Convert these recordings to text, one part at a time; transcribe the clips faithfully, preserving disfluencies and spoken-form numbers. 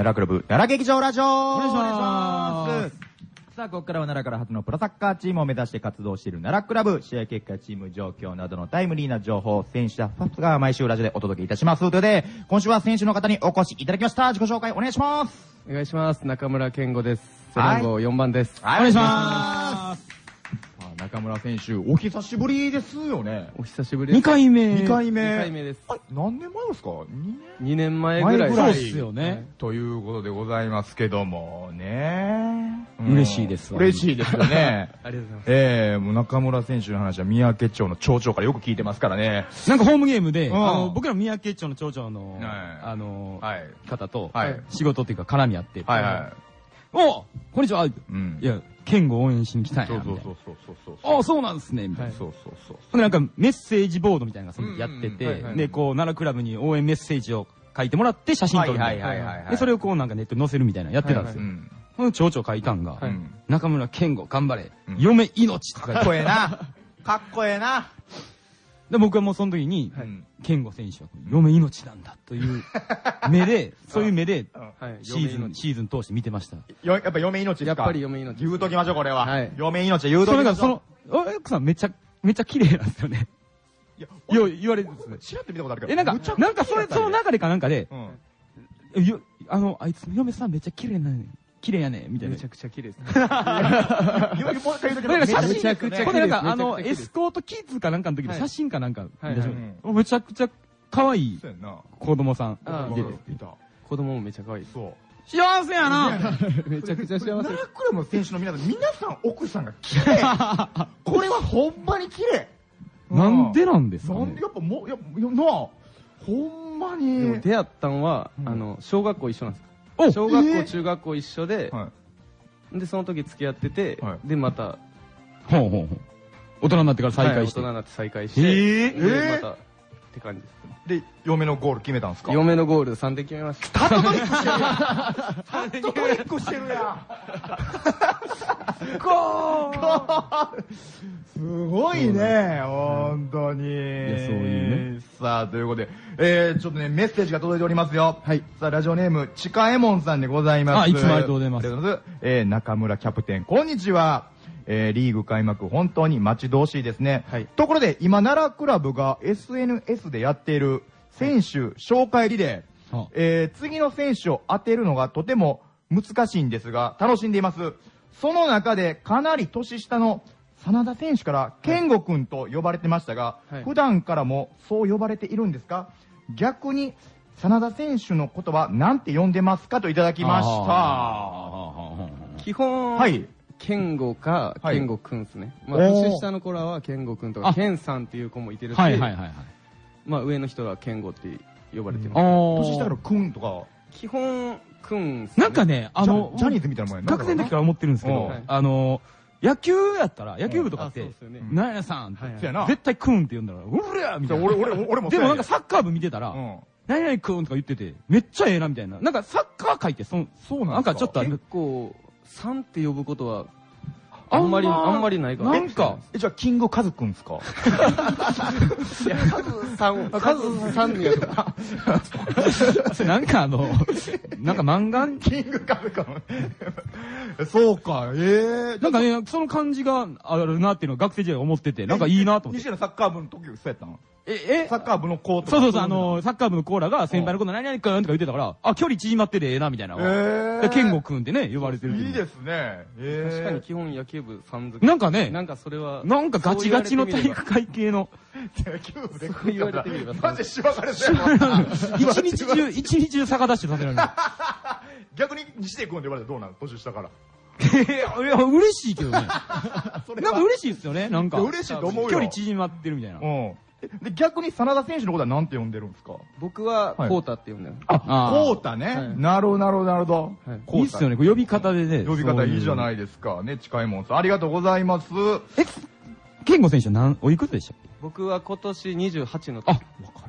奈良クラブ、奈良劇場ラジオお願いします。 さあ、ここからは奈良から初のプロサッカーチームを目指して活動している奈良クラブ、試合結果、チーム状況などのタイムリーな情報、選手やスタッフが毎週ラジオでお届けいたします。ということで、今週は選手の方にお越しいただきました。自己紹介お願いします。 お願いします。中村健吾です。背番号よんばんです。 はい、お願いします。中村選手、お久しぶりですよね。 お久しぶりです。 にかいめ。 にかいめ。 にかいめです。 あ、何年前ですか ?に 年 ? に 年前ぐらいぐらいですよね。 ということでございますけどもね。 うん、嬉しいですわ。 嬉しいですよね。 ありがとうございます。 ええー、もう中村選手の話は三宅町の町長からよく聞いてますからね。 なんかホームゲームで、 うん、 あの僕ら三宅町の町長の、 はい、 あの、 はい、 方と、 はい、 仕事っていうか絡み合って、 はいはい、 おこんにちは、うん、いや、健吾応援しに来たんや。 そうそうそうそうそうそう。あ、そうなんですね、みたいな。 そうそうそう。 ほんでなんかメッセージボードみたいなのがそのやってて、で、こう、奈良クラブに応援メッセージを書いてもらって写真撮る。はいはいはい。で、それをこうなんかネットに載せるみたいなのやってたんですよ。この町長書いたんが、中村健吾頑張れ、嫁命とか。 かっこええな。かっこええな。 で、僕はもうその時に、健吾選手は嫁命なんだという目で、そういう目で、シーズン、シーズン通して見てました。 やっぱ嫁命ですか？ やっぱり嫁命。 言うときましょう、これは。嫁命は言うときましょう。 その、奥さんめっちゃ、めっちゃ綺麗なんですよね。いや、言われるんですね。 チラッと見たことあるけど。 え、なんか、なんかそれ、その流れかなんかで、あの、あいつの嫁さんめっちゃ綺麗なのに。綺麗やねみたいな。 めちゃくちゃ綺麗です。 めちゃくちゃ。これなんか、あの、エスコートキッズかなんかの時の写真かなんか、めちゃくちゃ可愛い子供さん出ていた。 子供もめちゃ可愛い。 そう。 幸せやなめちゃくちゃ幸せ。 奈良クラブの選手の皆さん、皆さん奥さんが綺麗。これはほんまに綺麗。 なんでなんですかね。 なんでやっぱもう、やっぱ、なあ、ほんまに。 でも出会ったんは、あの、小学校一緒なんです。小学校、中学校一緒で、で、その時付き合ってて、で、また、 ほうほうほう。大人になってから再会して。 大人になって再会して、で、また、って感じです。 で、嫁のゴール決めたんですか？ 嫁のゴールさんてん決めました。 ハットトリックしてるやん。ハットトリックしてるやん。ゴールすごいね、本当に。そういうね。 さあ、ということで、えー、ちょっとね、メッセージが届いておりますよ。はい。さあ、ラジオネーム、ちかえもんさんでございます。 あ、いつもありがとうございます。 えー、中村キャプテン、こんにちは。えー、リーグ開幕、本当に待ち遠しいですね。はい。ところで、今、奈良クラブが エスエヌエス でやっている選手紹介リレー。はい、えー、次の選手を当てるのがとても難しいんですが、楽しんでいます。その中で、かなり年下の真田選手から、健吾くんと呼ばれてましたが、はい、普段からもそう呼ばれているんですか？逆に、真田選手のことは何て呼んでますかといただきました。 基本、はい。健吾か、健吾くんですね。まあ、年下の子らは健吾くんとか、健さんっていう子もいてるし、はいはいはい。まあ、上の人は健吾って呼ばれてます。 年下からくんとか。 基本、くん。 なんかね、あの、 ジャニーズみたいなもんやな。学生の時から思ってるんですけど、あの、野球やったら、野球部とかって、なんやさんって、絶対くんって呼んだら、うりゃみたいな。俺、俺、俺もでもなんかサッカー部見てたら、何々くんとか言ってて、めっちゃええなみたいな。なんかサッカー界って、そそうなんかちょっと結構、さんって呼ぶことは、あんまり、あんまりないから。 なんか、え、じゃあ、キングカズくんすか？ いや、カズさん、カズさんやとか。 なんかあの、なんか漫画キングカズくん。そうか、ええ。なんかね、その感じがあるなっていうのを学生時代思ってて、なんかいいなと思って。 西野サッカー部の時そうやったの？ え、えサッカー部の子とか。 そうそうそう、あの、サッカー部のコーラが先輩のこと何々くんとか言ってたから、あ、距離縮まっててええな、みたいな。ええ。健吾くんってね、呼ばれてる。 いいですね。 ええ。確かに基本野球部さん付け。 なんかね、 なんかそれは。 なんかガチガチの体育会系の。 野球部で言われてみれば。マジしばかれてるもん。 一日中、一日中逆ダッシュさせられる。 逆に西出くんって言われたらどうなの？年下から。 いや、嬉しいけどね。なんか嬉しいですよね、なんか。 嬉しいと思うよ。 距離縮まってるみたいな。 うん。で、逆に真田選手のことは何て呼んでるんですか？ 僕は、コータって呼んでる。 あ、コータね。なるほど、なるほど、なるほど。 いいっすよね、呼び方でね。 呼び方いいじゃないですか。ね、近いもんさん。ありがとうございます。 え、健吾選手は何、おいくつでしたっけ？ 僕は今年にじゅうはちの時。 あ、若いな。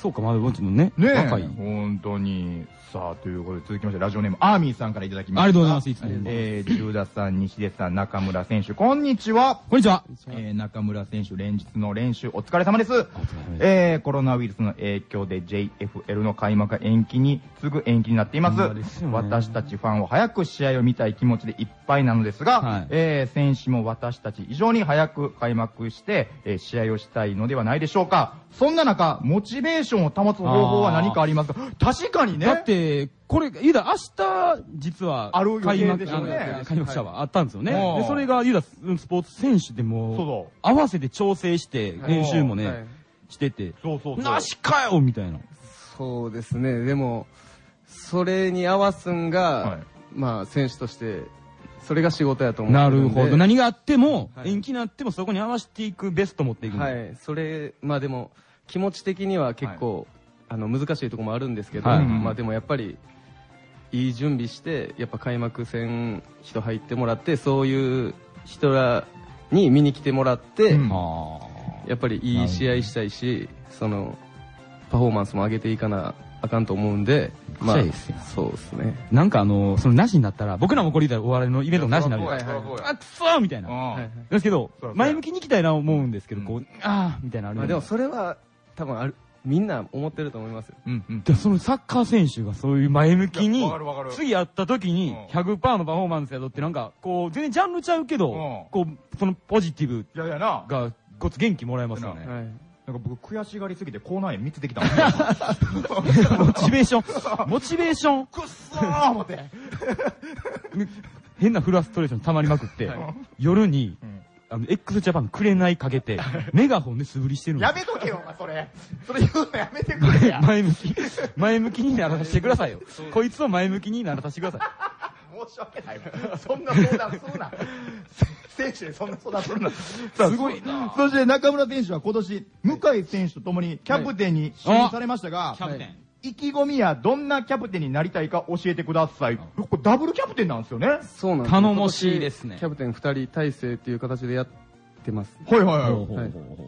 そうか、まだもちろんね。 ね若い。 本当に。さあ、ということで続きまして、ラジオネーム、アーミーさんからいただきました。 ありがとうございます、いつも。 えー、十田さん、西出さん、中村選手、こんにちは。 こんにちは。 えー、中村選手、連日の練習、お疲れ様です。えー、コロナウイルスの影響で ジェイエフエル の開幕が延期に、すぐ延期になっています。私たちファンは早く試合を見たい気持ちでいっぱいなのですが、はい、えー、選手も私たち以上に早く開幕して、えー、試合をしたいのではないでしょうか。そんな中、モチベーションを保つ方法は何かありますか？確かにね。 だって、これ、言うたら明日、実は、 ある開幕、 ね、 開幕者はあったんですよね。で、それが、言うたら、スポーツ選手でも、 そうそう合わせて調整して、練習もね、はい、してて、 そうそうそう。 なしかよみたいな。 そうですね。でも、それに合わすんが、はい、まあ、選手として、それが仕事やと思う。 なるほど。何があっても、はい、延期になってもそこに合わせていくベスト持っていく。 はい。それ、まあでも、気持ち的には結構、はい、あの、難しいところもあるんですけど、はい、まあでもやっぱり、いい準備して、やっぱ開幕戦人入ってもらって、そういう人らに見に来てもらって、うん、やっぱりいい試合したいし、その、パフォーマンスも上げていかなあかんと思うんで、まあ、そうですね。 なんかあの、そのなしになったら、僕らもこれ言ったらお笑いのイベントなしになるじゃないですか。あ、くそーみたいな。ですけど、前向きに行きたいな思うんですけど、こう、あーみたいなある。 まあでもそれは、多分ある。みんな思ってると思いますよ。 うんうん。で、そのサッカー選手がそういう前向きに、次やった時に ひゃくパーセント のパフォーマンスやとってなんか、こう、全然ジャンルちゃうけど、こう、そのポジティブが、ごつ元気もらえますよね。 なんか僕悔しがりすぎて口内炎みっつできたもん。 モチベーション。モチベーション。 くっそー思って。 変なフラストレーション溜まりまくって、夜に、あの、x ジャパンくれないかけて、メガホンで素振りしてるの。 やめとけよ、お前、それ。それ言うのやめてくれや。 前向き、前向きにならさせてくださいよ。こいつを前向きにならさせてください。申し訳ないわ。そんな相談するな。選手でそんな相談するな。 すごいな。 そして中村選手は今年、向井選手と共にキャプテンに就任されましたが、 キャプテン。 意気込みやどんなキャプテンになりたいか教えてください。これダブルキャプテンなんですよね。 そうなんです。 頼もしいですね。 キャプテンふたり体制っていう形でやってます。 はいはいはい。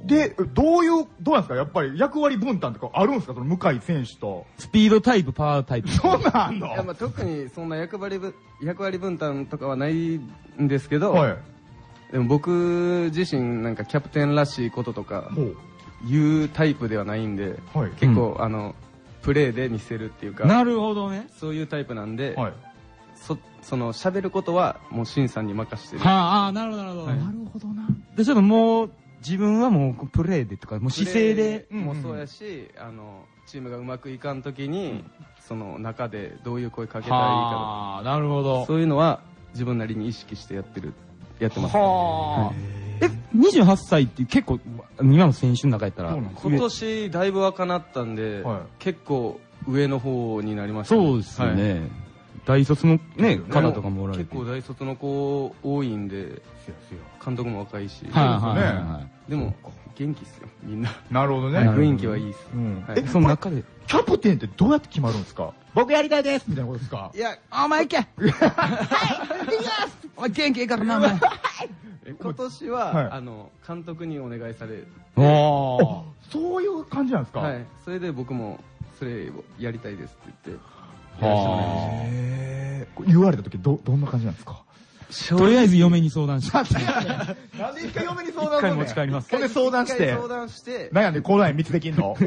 で、どういう、どうなんですかやっぱり役割分担とかあるんですかその向井選手と。 スピードタイプ、パワータイプ。 そんなんあんの？ いや、まあ特にそんな役割ぶ、役割分担とかはないんですけど、はい、でも僕自身なんかキャプテンらしいこととか言うタイプではないんで、はい、結構、うん、あの、プレーで見せるっていうか。 なるほどね。 そういうタイプなんで、はい、そ、その喋ることはもうシンさんに任してる。 はあ、なるほどなるほど。はい、なるほどな。で、ちょっともう、自分はもうプレーでとか、もう姿勢で。 もそうやし、あの、チームがうまくいかんときに、うん、その中でどういう声かけたらいいかとか。 ああ、なるほど。 そういうのは自分なりに意識してやってる、やってます、 ね。はあ。え、にじゅうはっさいって結構、今の選手の中やったら。 今年だいぶ若なったんで、はい、結構上の方になりました、 ね。そうですよね。はい、大卒のね、方とかもおられて。 結構大卒の子多いんで、監督も若いし。 はいはい。 でも、元気っすよ、みんな。 なるほどね。 雰囲気はいいっす。 え、その中で、キャプテンってどうやって決まるんですか？僕やりたいですみたいなことですか？ いや、 お前行けはい行きますお前元気いいからな、お前。 今年は、あの、監督にお願いされる。 ああ、そういう感じなんですか？ はい。それで僕も、それをやりたいですって言って、 へー。言われた時ど、どんな感じなんですか？ とりあえず嫁に相談して。 なんで一回嫁に相談するの？一回持ち帰ります。 ほんで相談して。 相談して。 なんやねん、口内炎密できんの？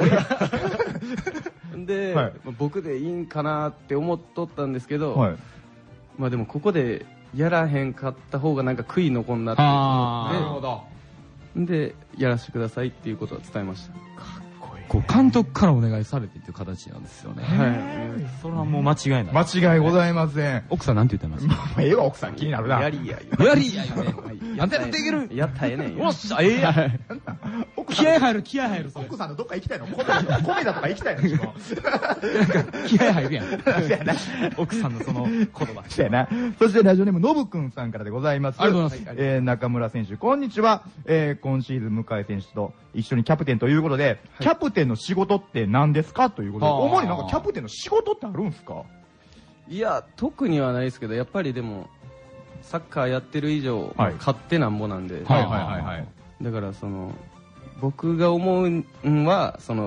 で、はい、僕でいいんかなって思っとったんですけど、はい、まあでもここでやらへんかった方がなんか悔い残んなって思って、なるほど。で、やらせてくださいっていうことは伝えました。 こう監督からお願いされてっていう形なんですよね。はい。それはもう間違いない。 間違いございません。 奥さんなんて言ってますか？ええわ、奥さん気になるな。 やりや。 やりやよね。やってるできる。 やったらええねん。 おっしゃ、ええや。気合入る、気合入る。 奥さんのどっか行きたいの？米だとか行きたいの？なんか気合入るやん。奥さんのその言葉。 そうやな。そしてラジオネームのぶくんさんからでございます。 ありがとうございます。 えー、中村選手、こんにちは。えー、今シーズン向井選手と一緒にキャプテンということで、キャプテンの仕事って何ですかということで、主になんかキャプテンの仕事ってあるんですか？ いや、特にはないですけど、やっぱりでも、サッカーやってる以上、はい、勝手なんぼなんで。 はいはいはいはい。 だからその、僕が思うのは、その、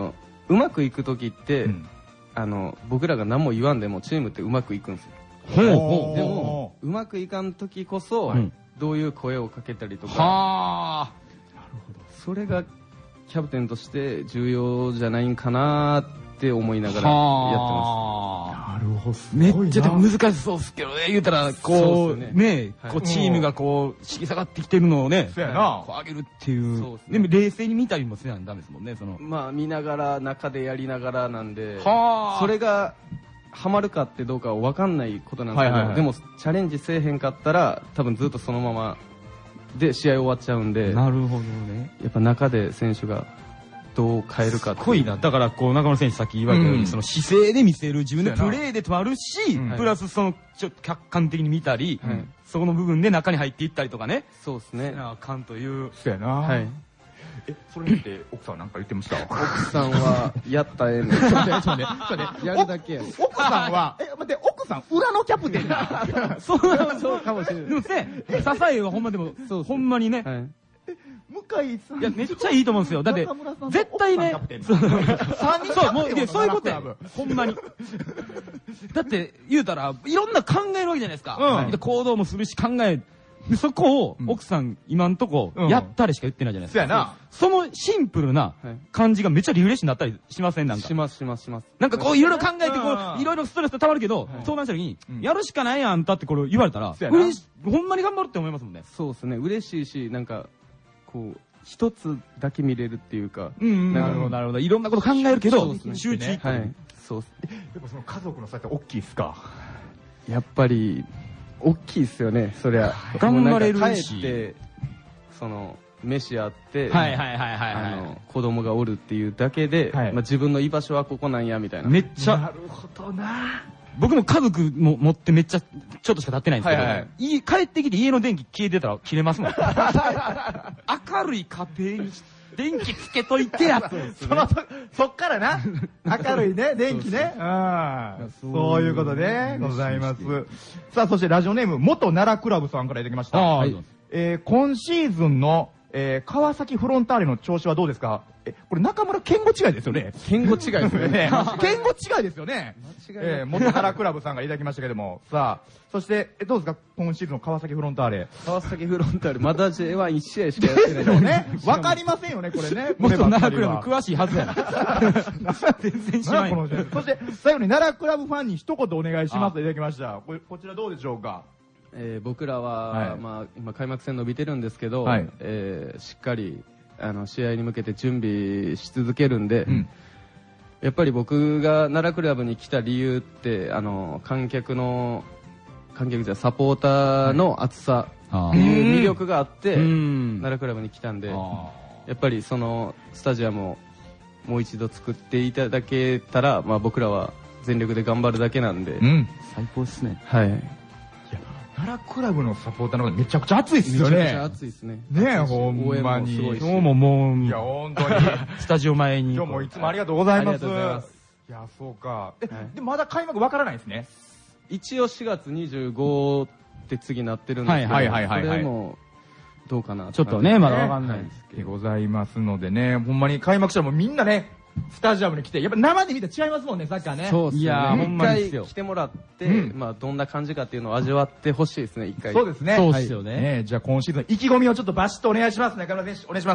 うまくいく時って、うん、あの僕らが何も言わんでもチームってうまくいくんですよ。ほうほう。でもうまくいかん時こそ、うん、どういう声をかけたりとか、はあ、なるほど。それがキャプテンとして重要じゃないんかなって思いながらやってます。 なるほど。 めっちゃでも難しそうですけどね。言うたらこうね、ね、こうチームがこう引き下がってきてるのをね、こう上げるっていう。でも冷静に見たりもせないとダメですもんね。そのまあ見ながら中でやりながらなんで、それがハマるかってどうかは分かんないことなんですけど、でもチャレンジせえへんかったら多分ずっとそのままで試合終わっちゃうんで。 なるほどね。 やっぱ中で選手がどう変えるかって。 すごいな。だからこう中村選手さっき言われたように、その姿勢で見せる、自分でプレーでとあるし、プラスそのちょっと客観的に見たり、そこの部分で中に入っていったりとかね。 そうですね。 あかんという。 そうやな。はい。え、それ見て奥さんなんか言ってました？ 奥さんはやったらええねん。やるだけや。 奥さんは、え、待って、奥さん裏のキャプテンだ。 そうかもしれない。でもね、支えはほんまでも、ほんまにね。 向井さん。 いや、めっちゃいいと思うんですよ。だって、絶対ね、そう、もう、そういうことや。ほんまに。だって、言うたら、いろんな考えるわけじゃないですか。行動もするし考える。そこを、奥さん、今んとこ、やったりしか言ってないじゃないですか。そうやな。そのシンプルな感じがめっちゃリフレッシュになったりしません？なんか。 します、します、します。 なんかこう、いろいろ考えて、こう、いろいろストレス溜まるけど、相談した時に、やるしかないやんたってこれ言われたら、嬉しい、ほんまに頑張るって思いますもんね。 そうですね。嬉しいし、なんか、こう、一つだけ見れるっていうか。 うん、なるほど、なるほど。いろんなこと考えるけど、集中。 はい。そうっす。 やっぱその家族の差って大きいっすか？ やっぱり、大きいっすよね、そりゃ。 頑張れるし。 帰って、その、飯あって、 はいはいはいはい。あの、 子供がおるっていうだけで、まあ自分の居場所はここなんや、みたいな。 めっちゃ。 なるほどな。 僕も家族も持ってめっちゃ、ちょっとしか経ってないんですけど、はいはい、帰ってきて家の電気消えてたら切れますもん。明るい家庭に電気つけといてやつ、ね、 そのそっからな、明るいね、電気ね。そういうことでございます。さあ、そしてラジオネーム、元奈良クラブさんからいただきました。はい、えー、今シーズンの、えー、川崎フロンターレの調子はどうですか？え、これ中村健吾違いですよね。 健吾違いですよね。 健吾違いですよね。えー、元奈良クラブさんがいただきましたけども。さあ、そして、え、どうですか今シーズンの川崎フロンターレ。 川崎フロンターレ、まだ ジェイワンいち 試合しかやってないですよね。わかりませんよね、これね。 元奈良クラブ詳しいはずやな。全然知らない。 そして、最後に奈良クラブファンに一言お願いしますといただきました。こ, こちらどうでしょうか？ えー、僕らは、はい、まあ、今開幕戦伸びてるんですけど、はい、えー、しっかりあの試合に向けて準備し続けるんで、うん、やっぱり僕が奈良クラブに来た理由ってあの観客の観客じゃサポーターの熱さっていう魅力があって、はい、奈良クラブに来たんで、やっぱりそのスタジアムをもう一度作っていただけたら、まあ、僕らは全力で頑張るだけなんで、うん、 最高ですね。 はい。 奈良クラブのサポーターの方がめちゃくちゃ熱いっすよね。 めちゃくちゃ熱いっすね。 ねえ、ほんまに。 今日ももう、 いや、本当に。 スタジオ前に。 今日もいつもありがとうございます。ありがとうございます。いや、そうか。え、で、まだ開幕わからないですね。 一応しがつにじゅうごって次なってるんですけど、はいはいはいはい。それも、どうかな。 ちょっとね、まだわかんないですけど。 でございますのでね、ほんまに開幕したらもうみんなね、スタジアムに来て、やっぱ生で見たら違いますもんね、サッカーね。 そうっすね。いやー、ほんまに。一回来てもらって、うん、まあ、どんな感じかっていうのを味わってほしいですね、一回。 そうですね。 そうですよね。はい、 ねじゃあ今シーズン、意気込みをちょっとバシッとお願いしますね、中村選手、お願いします。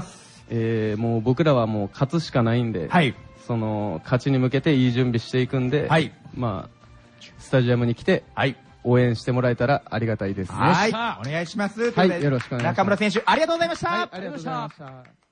えー、もう僕らはもう勝つしかないんで、はい。その、勝ちに向けていい準備していくんで、はい。まあ、スタジアムに来て、はい。応援してもらえたらありがたいですね。 はい。お願いします。 はい、よろしくお願いします。 中村選手、ありがとうございました。 はい、ありがとうございました。